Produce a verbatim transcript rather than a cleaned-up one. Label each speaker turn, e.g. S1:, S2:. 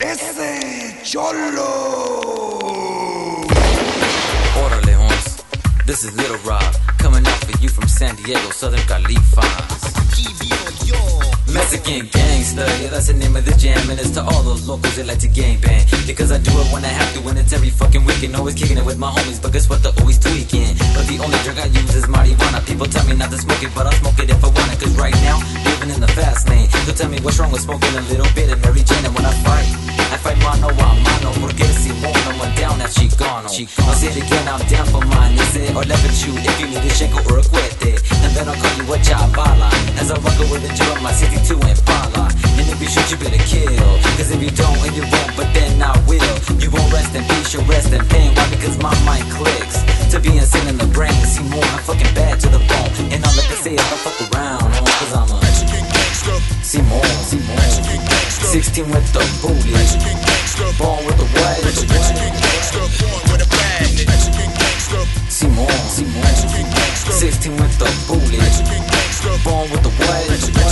S1: Ese Cholo.
S2: Orderly horns. This is Little Rob coming out for you from San Diego, Southern Califas. Mexican gangster, yeah, that's the name of the jam. And it's to all those locals that like to gang bang. Because I do it when I have to, and it's every fucking weekend. Always kicking it with my homies, but guess what, they're always tweaking. But the only drug I use is marijuana. People tell me not to smoke it, but I'll smoke it if I want it. Cause right now, living in the fast lane. Don't tell me what's wrong with smoking a little bit of Mary Jane. And when I fight, I fight mano a mano. Porque si mono, I'm down that Chicano. I'll say it again, I'm down for mine. Ese or levitate if you need a shanko or a cuete. And then I'll call you a chavala. As I rock with the drum, my sixty-two Impala. And if you shoot, you better kill. Cause if you don't, and you won't, but then I will. You won't rest in peace, you'll rest in pain. Why? Because my mind clicks to be insane in the brain. See more, I'm fucking bad to the bone. And all I can say is I fuck around, oh, cause I'm a Mexican gangster. See more, see more. Mexican gangster. sixteen with the booty. Mexican gangster. Born with the white. Mexican gangster. Born with a bad. Mexican gangster. See more, see more. Mexican gangster. sixteen with the booty. Mexican gangster. Born with the white.